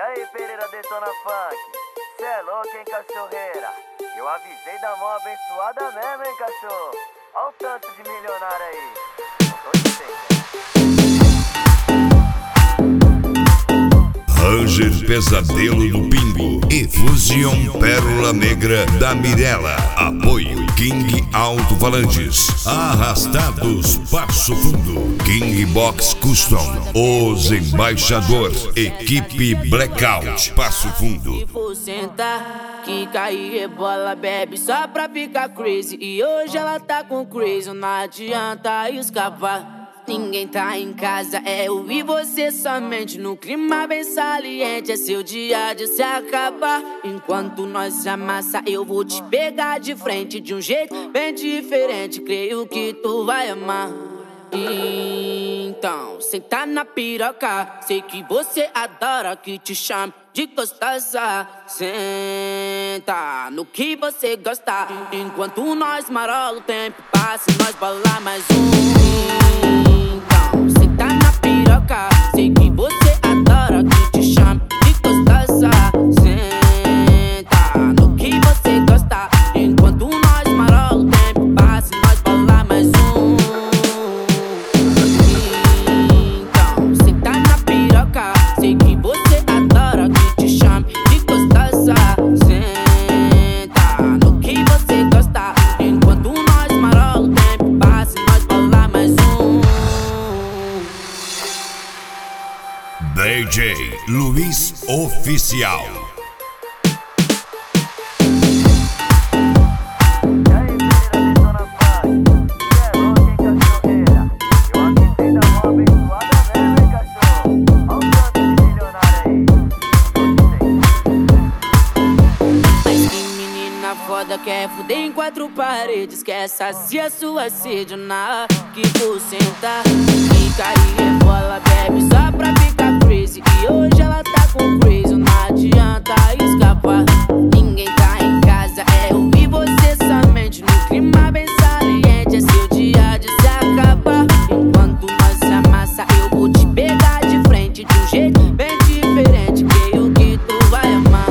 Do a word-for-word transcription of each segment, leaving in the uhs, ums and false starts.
aí, Pereira Detona Funk? Cê é louco, hein, cachorreira? Eu avisei da mão abençoada mesmo, hein, cachorro? Olha o tanto de milionário aí. Não tô dizendo. Ranger Pesadelo do Pingo e Fusion Pérola Negra da Mirella. Apoio King Alto-Falantes. Arrastados Passo Fundo. King Box Custom. Os Embaixador. Equipe Blackout Passo Fundo. Se for sentar, que cair rebola, bebe só pra ficar crazy. E hoje ela tá com crazy, não adianta escapar. Ninguém tá em casa, é eu e você somente. No clima bem saliente, é seu dia de se acabar. Enquanto nós se amassa, eu vou te pegar de frente de um jeito bem diferente. Creio que tu vai amar. Então, senta na piroca. Sei que você adora que te chame de gostosa. Senta no que você gosta. Enquanto nós marola, o tempo passa e nós bola mais um. Então, senta na piroca. Sei que você adora que te chame de gostosa. Senta no que você gosta. Enquanto nós marola, o tempo passa e nós bola mais um. Então, senta na piroca. Sei que você adora que te chame de gostosa. Senta no que você gosta. Enquanto nós marola, o tempo passa e nós bola mais um. D J Luiz Oficial. Foda quer fuder em quatro paredes, quer saciar sua sede na que por sentar e cair rebola, bebe só pra ficar crazy. E hoje ela tá com crazy, não adianta escapar. Ninguém tá em casa, é eu e você somente. No clima bem saliente, é seu dia de se acabar. Enquanto nós se amassa, eu vou te pegar de frente de um jeito bem diferente. Creio que tu vai amar.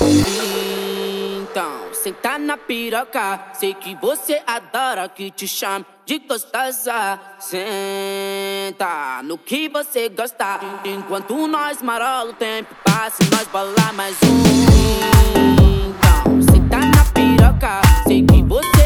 Então, senta na piroca. Sei que você adora que te chame de gostosa. Senta no que você gosta. Enquanto nós marola, o tempo passa e nós bola mais um. Então, senta na piroca. Sei que você